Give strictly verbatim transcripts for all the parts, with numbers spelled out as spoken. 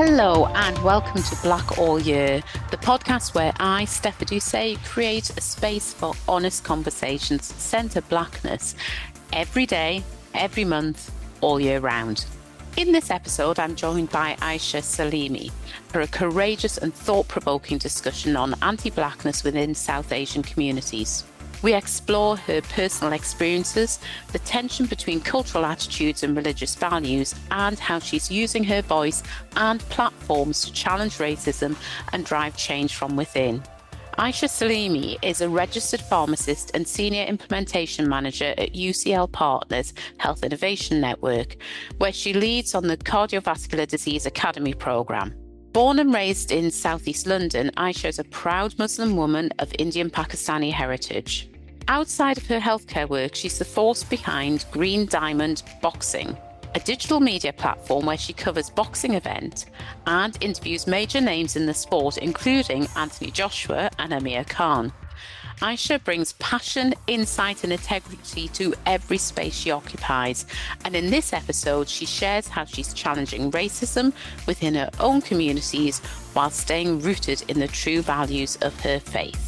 Hello and welcome to Black All Year, the podcast where I, Stepha Doucet, create a space for honest conversations, centre blackness, every day, every month, all year round. In this episode, I'm joined by Aisha Salimi for a courageous and thought-provoking discussion on anti-blackness within South Asian communities. We explore her personal experiences, the tension between cultural attitudes and religious values, and how she's using her voice and platforms to challenge racism and drive change from within. Aisha Salimi is a registered pharmacist and senior implementation manager at U C L Partners Health Innovation Network, where she leads on the Cardiovascular Disease Academy programme. Born and raised in southeast London, Aisha is a proud Muslim woman of Indian Pakistani heritage. Outside of her healthcare work, she's the force behind Green Diamond Boxing, a digital media platform where she covers boxing events and interviews major names in the sport, including Anthony Joshua and Amir Khan. Aisha brings passion, insight and integrity to every space she occupies. And in this episode, she shares how she's challenging racism within her own communities while staying rooted in the true values of her faith.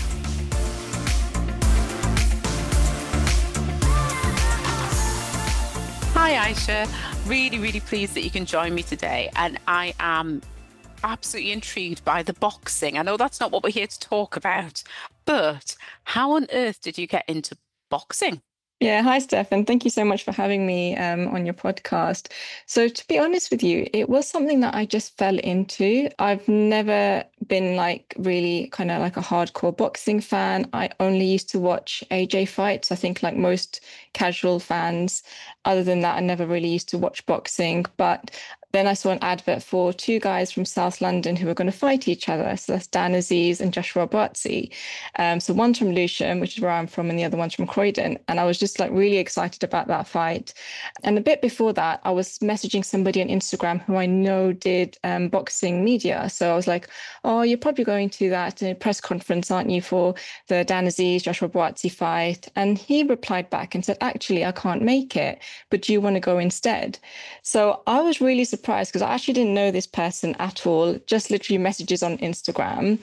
Hi Aisha, really, really pleased that you can join me today. And I am absolutely intrigued by the boxing. I know that's not what we're here to talk about, but how on earth did you get into boxing? Yeah, hi, Stefan. Thank you so much for having me um, on your podcast. So to be honest with you, it was something that I just fell into. I've never been like really kind of like a hardcore boxing fan. I only used to watch A J fights, I think like most casual fans. Other than that, I never really used to watch boxing. But then I saw an advert for two guys from South London who were going to fight each other. So that's Dan Aziz and Joshua Buatsi. Um, so one's from Lewisham, which is where I'm from, and the other one's from Croydon. And I was just like really excited about that fight. And a bit before that, I was messaging somebody on Instagram who I know did um, boxing media. So I was like, oh, you're probably going to that uh, press conference, aren't you, for the Dan Aziz, Joshua Buatsi fight? And he replied back and said, actually, I can't make it, but do you want to go instead? So I was really surprised because I actually didn't know this person at all, just literally messages on Instagram.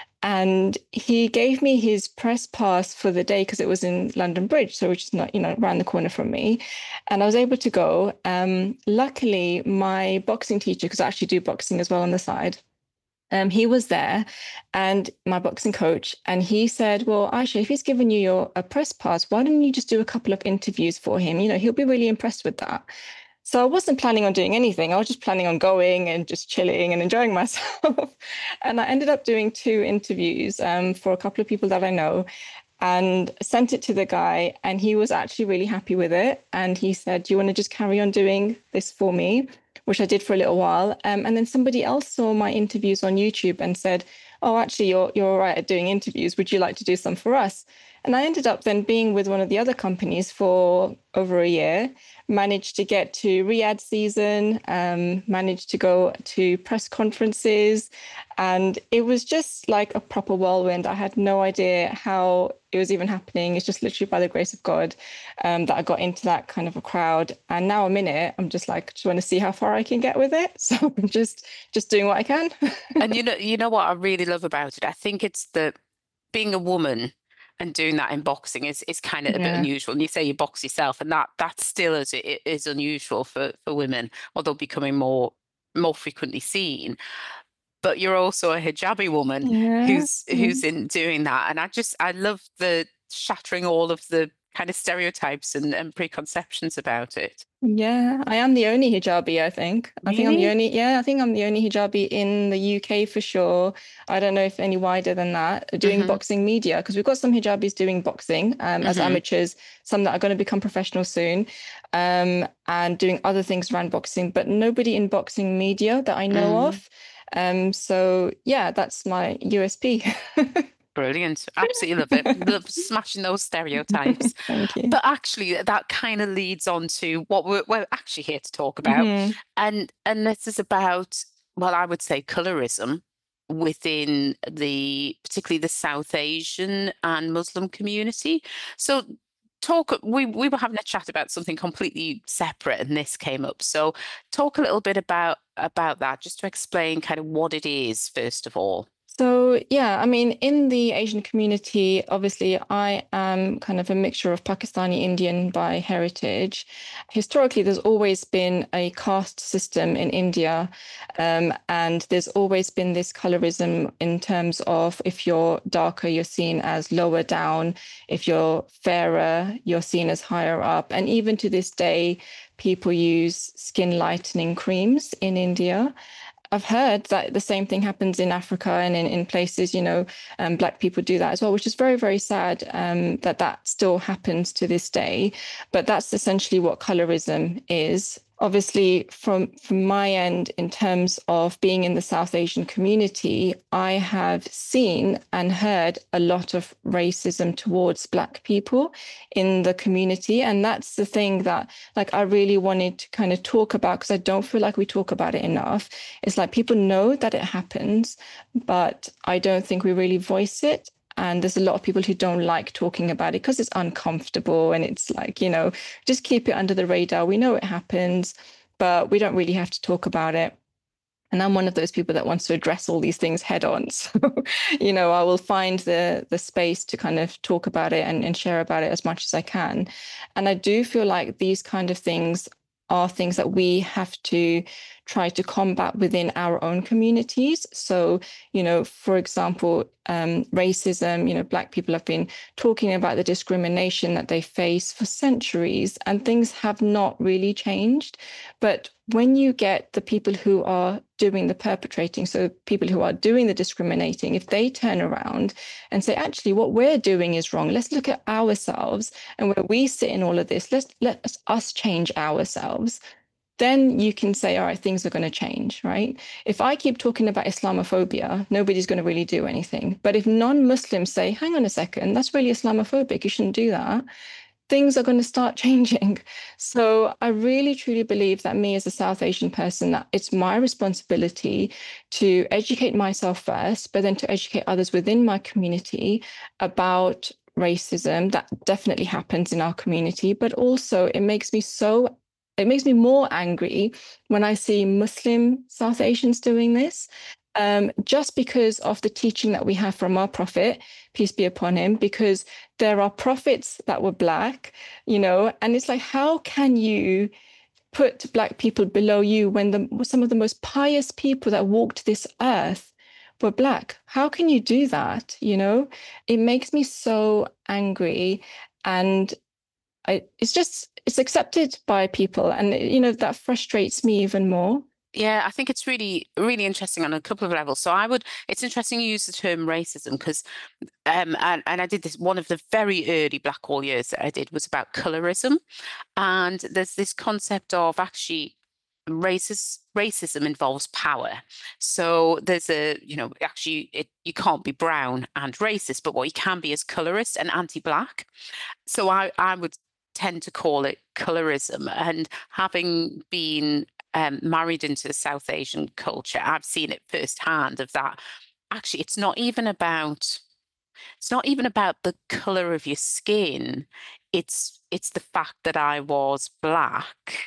And he gave me his press pass for the day because it was in London Bridge, so which is not, you know, around the corner from me. And I was able to go. Um, luckily, my boxing teacher, because I actually do boxing as well on the side, Um, he was there, and my boxing coach, and he said, well, Aisha, if he's given you your a press pass, why don't you just do a couple of interviews for him? You know, he'll be really impressed with that. So I wasn't planning on doing anything. I was just planning on going and just chilling and enjoying myself. And I ended up doing two interviews um, for a couple of people that I know, and sent it to the guy, and he was actually really happy with it. And he said, do you want to just carry on doing this for me? Which I did for a little while. Um, and then somebody else saw my interviews on YouTube and said, oh, actually, you're you're all right at doing interviews. Would you like to do some for us? And I ended up then being with one of the other companies for over a year, managed to get to Riyadh season, um, managed to go to press conferences. And it was just like a proper whirlwind. I had no idea how it was even happening. It's just literally by the grace of God um, that I got into that kind of a crowd. And now I'm in it. I'm just like, just want to see how far I can get with it. So I'm just just doing what I can. And you know, you know what I really love about it? I think it's the being a woman and doing that in boxing is is kind of a Yeah. bit unusual. And you say you box yourself, and that that still is it is unusual for for women, although becoming more more frequently seen. But you're also a hijabi woman Yeah. who's Yeah. who's in doing that, and I just I love the shattering all of the kind of stereotypes and, and preconceptions about it. Yeah, I am the only hijabi, I think. I think I'm the Really? only, yeah, I think I'm the only hijabi in the U K for sure. I don't know if any wider than that, doing Mhm. boxing media, because we've got some hijabis doing boxing um, as Mhm. amateurs, some that are going to become professional soon, um, and doing other things around boxing, but nobody in boxing media that I know Mm. of. Um, so yeah, that's my U S P. Brilliant. Absolutely love it. Love smashing those stereotypes. Thank you. But actually, that kind of leads on to what we're, we're actually here to talk about. Mhm. And and this is about, well, I would say colorism within the, particularly the South Asian and Muslim community. So talk, we, we were having a chat about something completely separate and this came up. So talk a little bit about about that, just to explain kind of what it is, first of all? So, yeah, I mean, in the Asian community, obviously, I am kind of a mixture of Pakistani Indian by heritage. Historically, there's always been a caste system in India, um, and there's always been this colorism in terms of if you're darker, you're seen as lower down. If you're fairer, you're seen as higher up. And even to this day, people use skin lightening creams in India. I've heard that the same thing happens in Africa and in, in places, you know, um, Black people do that as well, which is very, very sad um, that that still happens to this day. But that's essentially what colorism is. Obviously, from from my end, in terms of being in the South Asian community, I have seen and heard a lot of racism towards Black people in the community. And that's the thing that, like, I really wanted to kind of talk about, because I don't feel like we talk about it enough. It's like people know that it happens, but I don't think we really voice it. And there's a lot of people who don't like talking about it because it's uncomfortable. And it's like, you know, just keep it under the radar. We know it happens, but we don't really have to talk about it. And I'm one of those people that wants to address all these things head on. So, you know, I will find the the space to kind of talk about it and, and share about it as much as I can. And I do feel like these kind of things are things that we have to try to combat within our own communities. So, you know, for example, um, racism, you know, Black people have been talking about the discrimination that they face for centuries, and things have not really changed. But when you get the people who are doing the perpetrating, so people who are doing the discriminating, if they turn around and say, actually, what we're doing is wrong, let's look at ourselves and where we sit in all of this, let's let us change ourselves. Then you can say, all right, things are going to change, right? If I keep talking about Islamophobia, nobody's going to really do anything. But if non-Muslims say, hang on a second, that's really Islamophobic, you shouldn't do that, things are going to start changing. So I really, truly believe that me as a South Asian person, that it's my responsibility to educate myself first, but then to educate others within my community about racism that definitely happens in our community. But also it makes me so It makes me more angry when I see Muslim South Asians doing this, um, just because of the teaching that we have from our prophet, peace be upon him, because there are prophets that were Black, you know, and it's like, how can you put Black people below you when the, some of the most pious people that walked this earth were Black? How can you do that? You know, it makes me so angry. And I, it's just, it's accepted by people. And, you know, that frustrates me even more. Yeah, I think it's really, really interesting on a couple of levels. So I would, it's interesting you use the term racism because, um, and, and I did this, one of the very early Black All years that I did was about colorism. And there's this concept of actually racist, racism involves power. So there's a, you know, actually it, you can't be brown and racist, but what you can be is colorist and anti-Black. So I, I would tend to call it colorism. And having been um, married into South Asian culture, I've seen it firsthand of that. Actually, it's not even about it's not even about the color of your skin. It's it's the fact that I was Black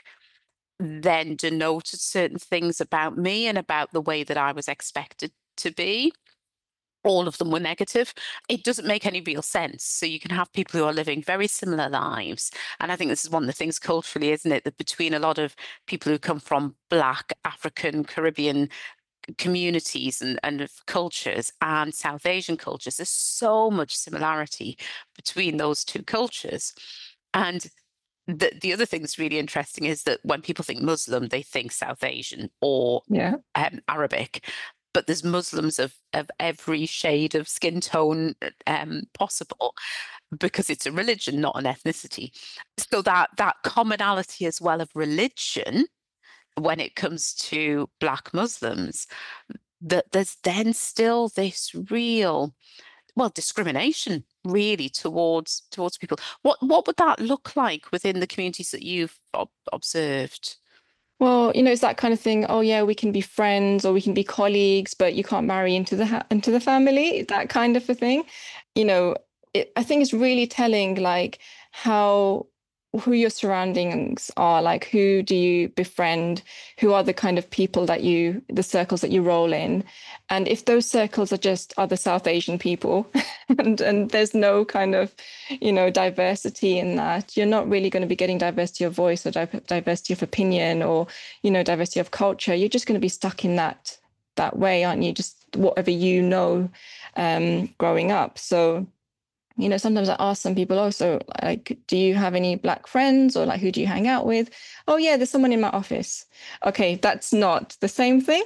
then denoted certain things about me and about the way that I was expected to be. All of them were negative. It doesn't make any real sense. So you can have people who are living very similar lives. And I think this is one of the things culturally, isn't it? That between a lot of people who come from Black, African, Caribbean communities and, and cultures and South Asian cultures, there's so much similarity between those two cultures. And the, the other thing that's really interesting is that when people think Muslim, they think South Asian or yeah. um, Arabic. But there's Muslims of, of every shade of skin tone um, possible because it's a religion, not an ethnicity. So that that commonality as well of religion, when it comes to Black Muslims, that there's then still this real, well, discrimination really towards towards people. What what would that look like within the communities that you've ob- observed? Well, you know, it's that kind of thing. Oh, yeah, we can be friends or we can be colleagues, but you can't marry into the ha- into the family. That kind of a thing. You know, it, I think it's really telling, like how who your surroundings are, like who do you befriend, who are the kind of people that you, the circles that you roll in. And if those circles are just other South Asian people and and there's no kind of, you know, diversity in that, you're not really going to be getting diversity of voice or di- diversity of opinion or, you know, diversity of culture. You're just going to be stuck in that that way, aren't you? Just whatever you know um growing up. So, you know, sometimes I ask some people also, like, do you have any Black friends, or like, who do you hang out with? Oh, yeah, there's someone in my office. Okay, that's not the same thing.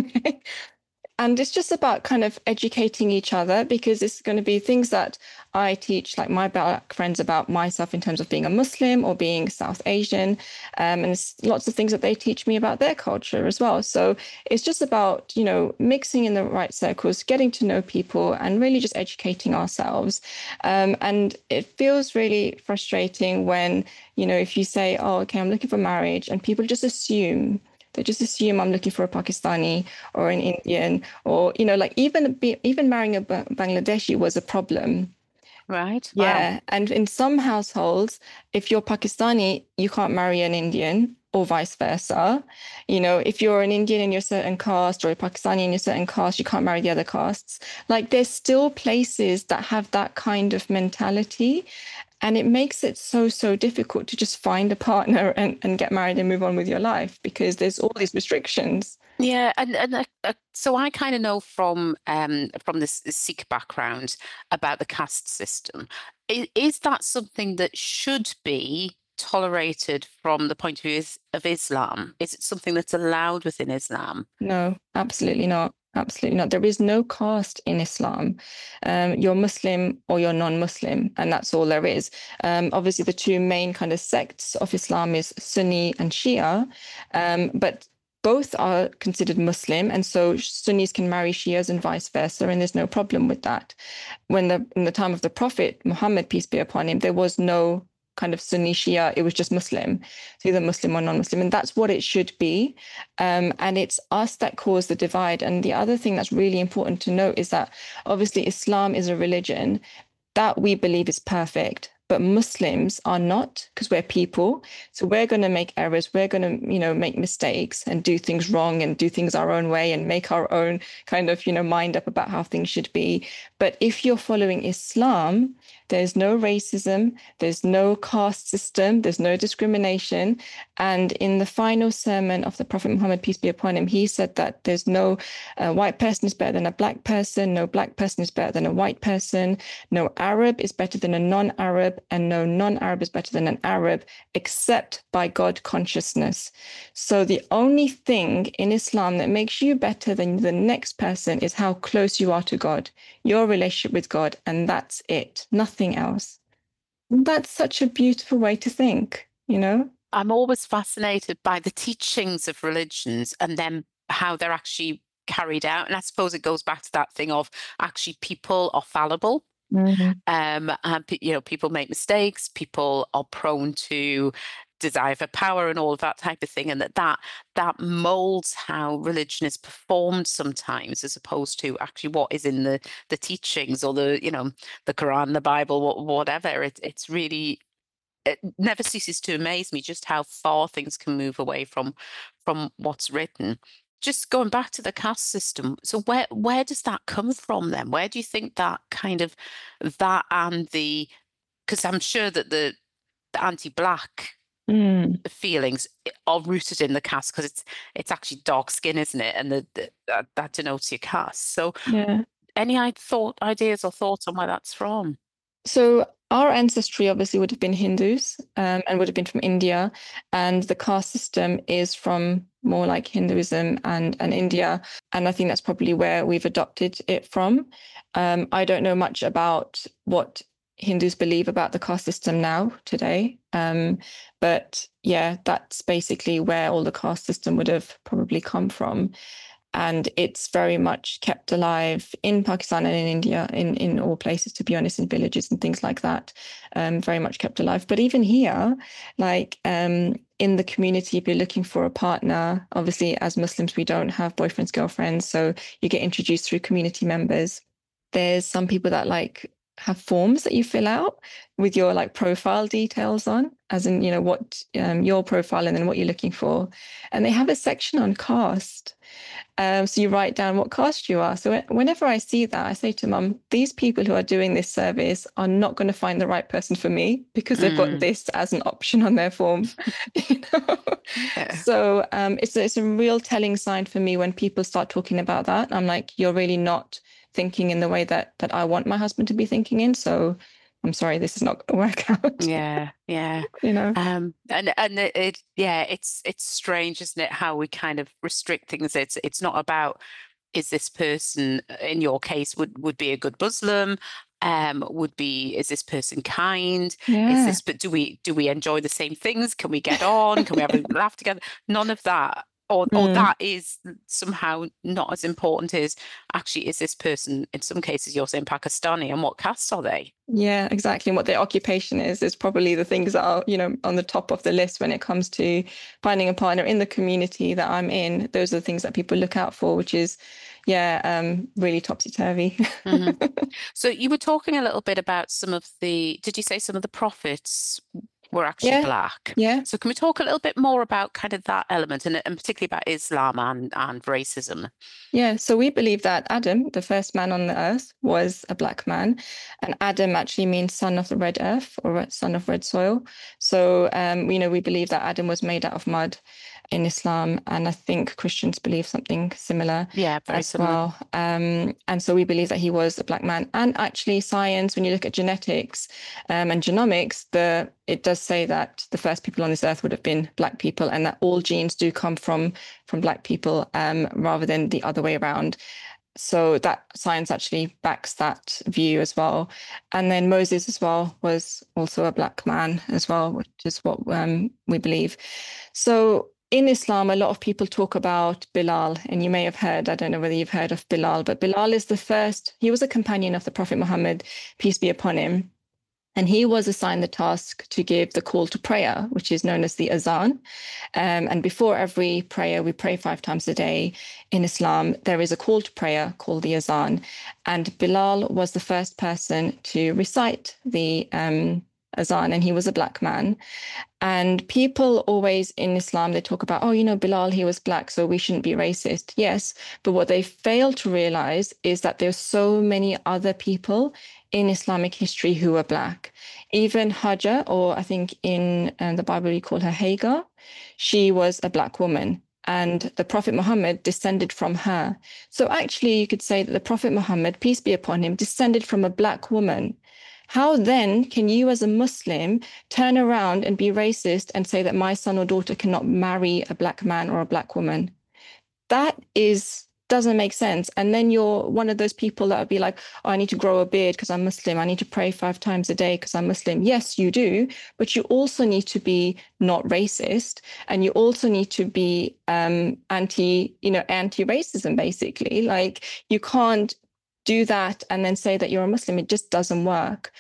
And it's just about kind of educating each other, because it's going to be things that I teach, like my Black friends, about myself in terms of being a Muslim or being South Asian. Um, and it's lots of things that they teach me about their culture as well. So it's just about, you know, mixing in the right circles, getting to know people, and really just educating ourselves. Um, and it feels really frustrating when, you know, if you say, oh, okay, I'm looking for marriage, and people just assume they just assume I'm looking for a Pakistani or an Indian, or, you know, like even be, even marrying a Bangladeshi was a problem. Right. Yeah. Wow. And in some households, if you're Pakistani, you can't marry an Indian, or vice versa. You know, if you're an Indian in your certain caste or a Pakistani in your certain caste, you can't marry the other castes. Like there's still places that have that kind of mentality. And it makes it so, so difficult to just find a partner and, and get married and move on with your life, because there's all these restrictions. Yeah, and and uh, uh, so I kind of know from um from this Sikh background about the caste system. Is, is that something that should be tolerated from the point of view is, of Islam? Is it something that's allowed within Islam? No, absolutely not. Absolutely not. There is no caste in Islam. Um, you're Muslim or you're non-Muslim, and that's all there is. Um, obviously, the two main kind of sects of Islam is Sunni and Shia, um, but both are considered Muslim, and so Sunnis can marry Shias and vice versa, and there's no problem with that. When the in the time of the Prophet Muhammad, peace be upon him, there was no kind of Sunni Shia, it was just Muslim, so either Muslim or non-Muslim, and that's what it should be. Um, and it's us that cause the divide. And the other thing that's really important to note is that obviously Islam is a religion that we believe is perfect, but Muslims are not, because we're people. So we're going to make errors. We're going to, you know, make mistakes and do things wrong and do things our own way and make our own kind of, you know, mind up about how things should be. But if you're following Islam, there's no racism, there's no caste system, there's no discrimination. And in the final sermon of the Prophet Muhammad, peace be upon him, he said that there's no uh, white person is better than a black person, no black person is better than a white person, no Arab is better than a non-Arab, and no non-Arab is better than an Arab, except by God consciousness. So the only thing in Islam that makes you better than the next person is how close you are to God, your relationship with God, and that's it, nothing else. That's such a beautiful way to think, you know? I'm always fascinated by the teachings of religions and then how they're actually carried out. And I suppose it goes back to that thing of actually people are fallible. Mm-hmm. Um, and you know, people make mistakes, people are prone to desire for power and all of that type of thing, and that that that molds how religion is performed sometimes, as opposed to actually what is in the the teachings or the, you know, the Quran, the Bible, whatever. It, it's really, it never ceases to amaze me just how far things can move away from from what's written. Just going back to the caste system, so where where does that come from then? Where do you think that kind of that and the, because I'm sure that the the anti-black Mm. feelings are rooted in the caste, because it's it's actually dark skin, isn't it? And the, the that, that denotes your caste. So Yeah. any I thought ideas or thoughts on where that's from? So our ancestry obviously would have been Hindus, um, and would have been from India, and the caste system is from more like Hinduism and, and India. And I think that's probably where we've adopted it from. Um, I don't know much about what Hindus believe about the caste system now today. Um, but yeah, that's basically where all the caste system would have probably come from. And it's very much kept alive in Pakistan and in India, in, in all places, to be honest, in villages and things like that, um, very much kept alive. But even here, like um, in the community, if you're looking for a partner, obviously as Muslims, we don't have boyfriends, girlfriends. So you get introduced through community members. There's some people that like have forms that you fill out with your like profile details on, as in, you know, what um, your profile and then what you're looking for. And they have a section on caste. Um, so you write down what caste you are. So whenever I see that, I say to mum, these people who are doing this service are not going to find the right person for me because they've got Mm. this as an option on their form. You know? Yeah. So um, it's, a, it's a real telling sign for me when people start talking about that. I'm like, you're really not thinking in the way that that I want my husband to be thinking in. So I'm sorry, this is not going to work out. Yeah, yeah. You know? Um, and and it, it, yeah, it's it's strange, isn't it? How we kind of restrict things. It's it's not about, is this person, in your case, would would be a good Muslim? Um, would be, is this person kind? Yeah. Is this, but do we do we enjoy the same things? Can we get on? Can we have a laugh together? None of that. Or, or Mm. that is somehow not as important as, actually, is this person, in some cases you're saying Pakistani, and what caste are they? Yeah, exactly. And what their occupation is, is probably the things that are, you know, on the top of the list when it comes to finding a partner in the community that I'm in. Those are the things that people look out for, which is, yeah, um, really topsy-turvy. Mm-hmm. So you were talking a little bit about some of the, did you say some of the prophets were actually Yeah, black? yeah. So can we talk a little bit more about kind of that element, and, and particularly about Islam and, and racism? Yeah, so we believe that Adam, the first man on the earth, was a black man. And Adam actually means son of the red earth, or son of red soil. So, um, you know, we believe that Adam was made out of mud in Islam. And I think Christians believe something similar Yeah, very as similar. well. Um, and so we believe that he was a black man. And actually, science, when you look at genetics um, and genomics, the it does say that the first people on this earth would have been black people, and that all genes do come from from black people, um, rather than the other way around. So that science actually backs that view as well. And then Moses as well was also a black man as well, which is what um, we believe. So in Islam, a lot of people talk about Bilal, and you may have heard, I don't know whether you've heard of Bilal, but Bilal is the first, he was a companion of the Prophet Muhammad, peace be upon him. And he was assigned the task to give the call to prayer, which is known as the azan. Um, and before every prayer, we pray five times a day. In Islam, there is a call to prayer called the azan. And Bilal was the first person to recite the um, azan, and he was a black man. And people always in Islam, they talk about, oh, you know, Bilal, he was black, so we shouldn't be racist. Yes, but what they fail to realize is that there's so many other people in Islamic history who are black. Even Hajar, or I think in um, the Bible you call her Hagar, she was a black woman. And the Prophet Muhammad descended from her. So actually, you could say that the Prophet Muhammad, peace be upon him, descended from a black woman. How then can you as a Muslim turn around and be racist and say that my son or daughter cannot marry a black man or a black woman? That is doesn't make sense. And then you're one of those people that would be like, oh, I need to grow a beard because I'm Muslim. I need to pray five times a day because I'm Muslim. Yes, you do. But you also need to be not racist. And you also need to be um, anti, you know, anti-racism, basically. Like you can't do that and then say that you're a Muslim. It just doesn't work.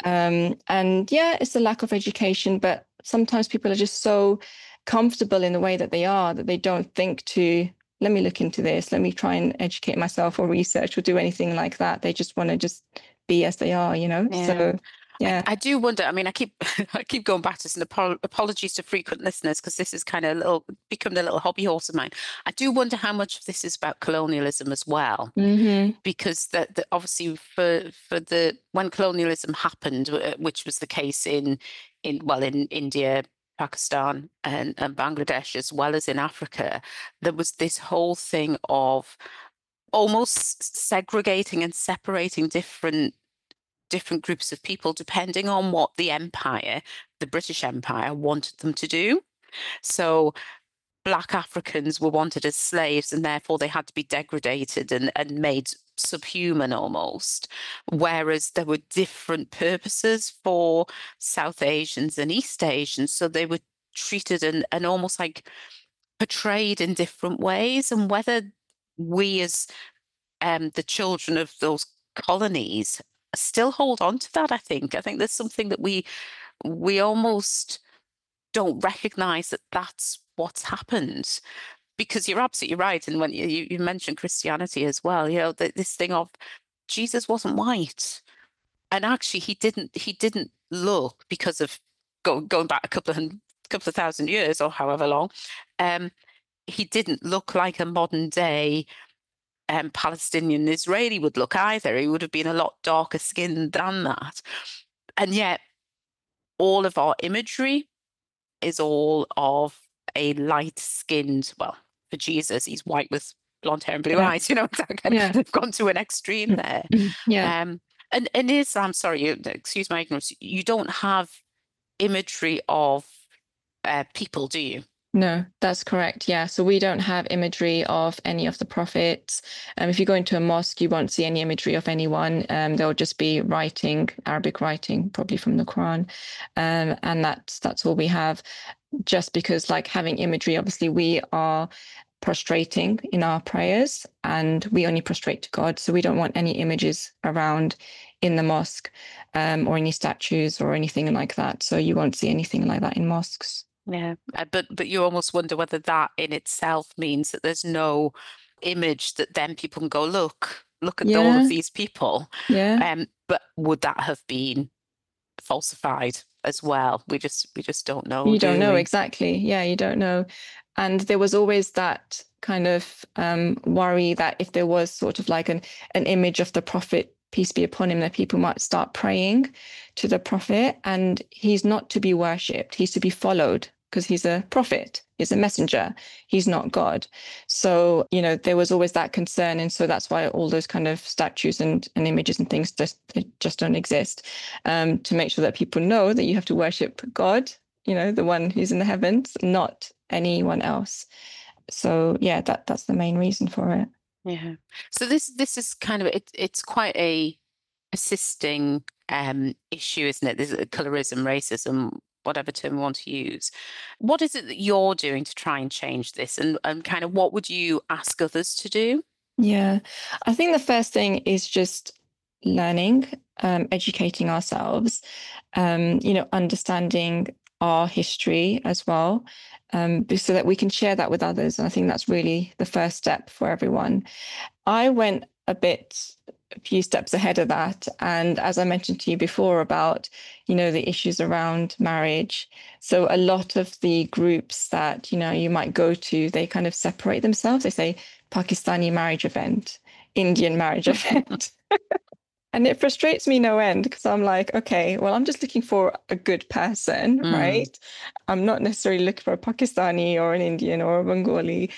Um, and yeah, it's a lack of education, but sometimes people are just so comfortable in the way that they are that they don't think to, let me look into this, let me try and educate myself or research or do anything like that. They just want to just be as they are, you know? Yeah. So yeah. I, I do wonder, I mean, I keep I keep going back to this, and apo- apologies to frequent listeners, because this is kind of a little become a little hobby horse of mine. I do wonder how much of this is about colonialism as well. Mm-hmm. Because that the, obviously for for the when colonialism happened, which was the case in in well in India, Pakistan, and, and Bangladesh, as well as in Africa, there was this whole thing of almost segregating and separating different different groups of people depending on what the empire, the British Empire, wanted them to do. So Black Africans were wanted as slaves, and therefore they had to be degraded and, and made subhuman almost. Whereas there were different purposes for South Asians and East Asians. So they were treated and, and almost like portrayed in different ways. And whether we as um, the children of those colonies still hold on to that, I think. I think there's something that we we almost don't recognize that that's what's happened, because you're absolutely right. And when you, you mentioned Christianity as well, you know, this thing of Jesus wasn't white. and actually he didn't he didn't look, because of go, going back a couple of couple of thousand years or however long, um, he didn't look like a modern day um, Palestinian Israeli would look either. He would have been a lot darker skinned than that. And yet all of our imagery is all of a light skinned, well, for Jesus, he's white with blonde hair and blue Yeah. eyes, you know, Yeah. they've gone to an extreme there. Yeah. Um, and in Islam, sorry, you, excuse my ignorance, you don't have imagery of uh, people, do you? No, that's correct. Yeah. So we don't have imagery of any of the prophets. Um, if you go into a mosque, you won't see any imagery of anyone. Um, there'll just be writing, Arabic writing, probably from the Quran. Um, and that's that's all we have. Just because, like, having imagery, obviously we are prostrating in our prayers and we only prostrate to God. So we don't want any images around in the mosque, um, or any statues or anything like that. So you won't see anything like that in mosques. Yeah, uh, but but you almost wonder whether that in itself means that there's no image that then people can go, look, look at all Yeah. of these people. Yeah. Um, but would that have been falsified as well? We just we just don't know. You do don't know we? exactly. Yeah, you don't know. And there was always that kind of um, worry that if there was sort of like an an image of the prophet, peace be upon him, that people might start praying to the prophet, and he's not to be worshipped. He's to be followed because he's a prophet, he's a messenger, he's not God. So, you know, there was always that concern. And so that's why all those kind of statues and, and images and things just, just don't exist, um, to make sure that people know that you have to worship God, you know, the one who's in the heavens, not anyone else. So yeah, that that's the main reason for it. Yeah. So this this is kind of it, it's quite a persisting um issue, isn't it? This is colorism, racism, whatever term we want to use. What is it that you're doing to try and change this, and, and kind of what would you ask others to do? Yeah, I think the first thing is just learning, um, educating ourselves, um, you know, understanding our history as well, um, so that we can share that with others. And I think that's really the first step for everyone. I went a bit, a few steps ahead of that. And as I mentioned to you before about, you know, the issues around marriage. So a lot of the groups that, you know, you might go to, they kind of separate themselves. They say Pakistani marriage event, Indian marriage event. And it frustrates me no end because I'm like, okay, well, I'm just looking for a good person, Mm. right? I'm not necessarily looking for a Pakistani or an Indian or a Bengali.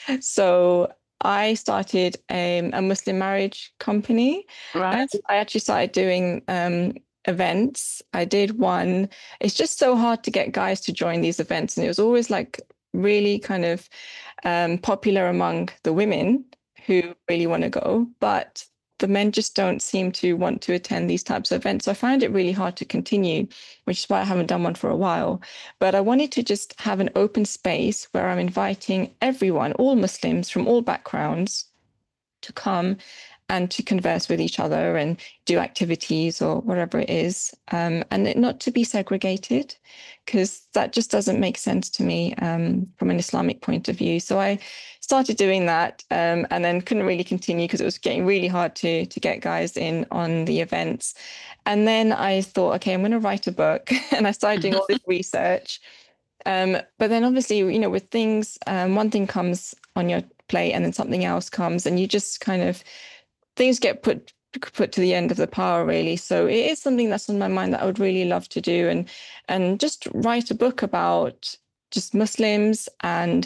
So I started um, a Muslim marriage company. Right. And I actually started doing um, events. I did one. It's just so hard to get guys to join these events. And it was always like really kind of um, popular among the women who really want to go. But the men just don't seem to want to attend these types of events. So I find it really hard to continue, which is why I haven't done one for a while. But I wanted to just have an open space where I'm inviting everyone, all Muslims from all backgrounds, to come and to converse with each other and do activities or whatever it is, um, and it not to be segregated, because that just doesn't make sense to me um, from an Islamic point of view. So I started doing that, um, and then couldn't really continue because it was getting really hard to to get guys in on the events. And then I thought, okay, I'm going to write a book, and I started doing all this research. Um, but then obviously, you know, with things, um, one thing comes on your plate and then something else comes, and you just kind of, things get put put to the end of the power, really. So it is something that's on my mind that I would really love to do, and and just write a book about just Muslims. And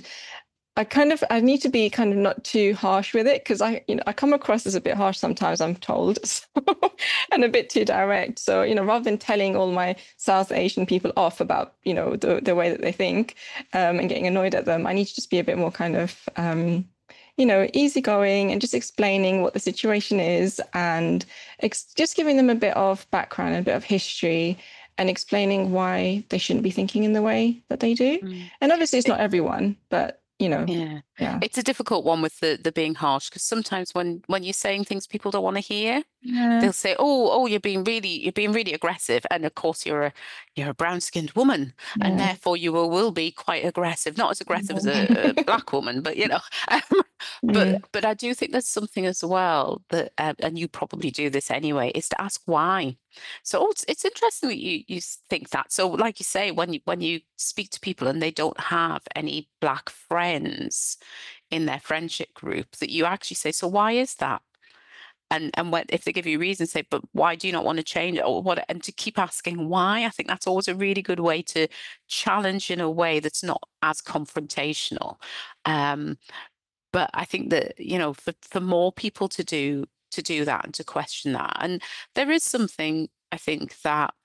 I kind of, I need to be kind of not too harsh with it because I, you know, I come across as a bit harsh sometimes, I'm told, so, and a bit too direct. So, you know, rather than telling all my South Asian people off about, you know, the, the way that they think, um, and getting annoyed at them, I need to just be a bit more kind of, um, you know, easygoing and just explaining what the situation is, and ex- just giving them a bit of background, a bit of history, and explaining why they shouldn't be thinking in the way that they do. Mm. And obviously it's not everyone, but you know, yeah, yeah, it's a difficult one with the the being harsh, because sometimes when when you're saying things people don't want to hear, Yeah. They'll say, "Oh, oh, you're being really, you're being really aggressive," and of course you're a you're a brown-skinned woman, Yeah. and therefore you will, will be quite aggressive. Not as aggressive as a, a black woman, but you know. Um, but Mm. but I do think there's something as well that, uh, and you probably do this anyway, is to ask why. So oh, it's it's interesting that you you think that. So like you say, when you when you speak to people and they don't have any black friends in their friendship group, that you actually say, "So why is that?" And and when if they give you reasons, say, "But why do you not want to change it?" Or what? And to keep asking why, I think that's always a really good way to challenge in a way that's not as confrontational. Um, but I think that, you know, for for more people to do to do that and to question that, and there is something I think that,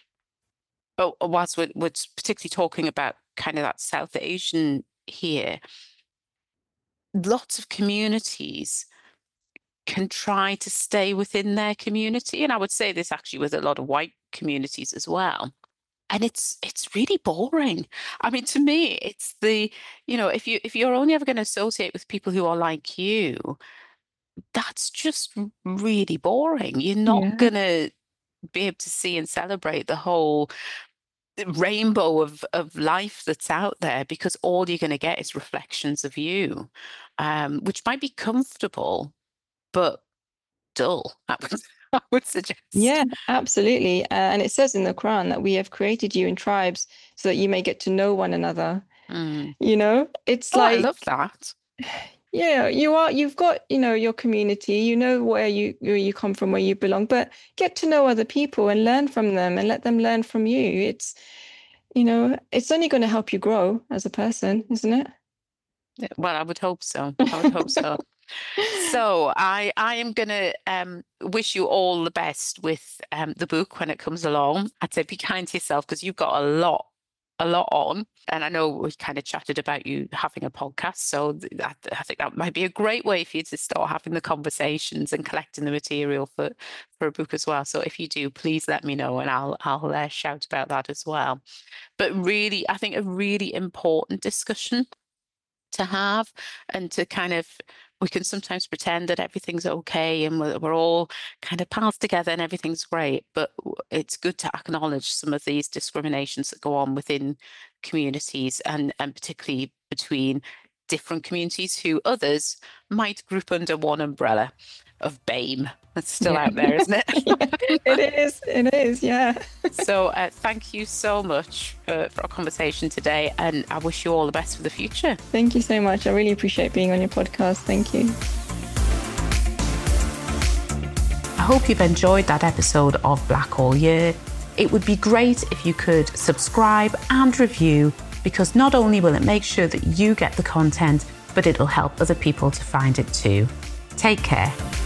oh, whilst we're, we're particularly talking about kind of that South Asian here, lots of communities can try to stay within their community. And I would say this actually with a lot of white communities as well. And it's it's really boring. I mean, to me, it's the, you know, if you if you're only ever going to associate with people who are like you, that's just really boring. You're not Yeah. going to be able to see and celebrate the whole rainbow of of life that's out there, because all you're going to get is reflections of you, um, which might be comfortable, but dull, I would, I would suggest. Yeah, absolutely. Uh, and it says in the Quran that we have created you in tribes so that you may get to know one another. Mm. You know, it's Oh, I like, love that. yeah, you are, you've got, you know, your community, you know where you where you come from, where you belong, but get to know other people and learn from them and let them learn from you. It's, you know, it's only going to help you grow as a person, isn't it? Yeah, well, I would hope so. I would hope so. So I I am gonna um wish you all the best with um the book when it comes along. I'd say be kind to yourself, because you've got a lot a lot on, and I know we kind of chatted about you having a podcast, so th- that, I think that might be a great way for you to start having the conversations and collecting the material for for a book as well. So if you do, please let me know, and I'll I'll uh, shout about that as well. But really, I think a really important discussion to have, and to kind of, we can sometimes pretend that everything's okay and we're, we're all kind of pals together and everything's great, but it's good to acknowledge some of these discriminations that go on within communities, and and particularly between different communities who others might group under one umbrella of BAME. That's still Yeah. out there, isn't it? Yeah, it is. It is. Yeah. So uh, thank you so much for, for our conversation today, and I wish you all the best for the future. Thank you so much. I really appreciate being on your podcast. Thank you. I hope you've enjoyed that episode of Black All Year. It would be great if you could subscribe and review, because not only will it make sure that you get the content, but it'll help other people to find it too. Take care.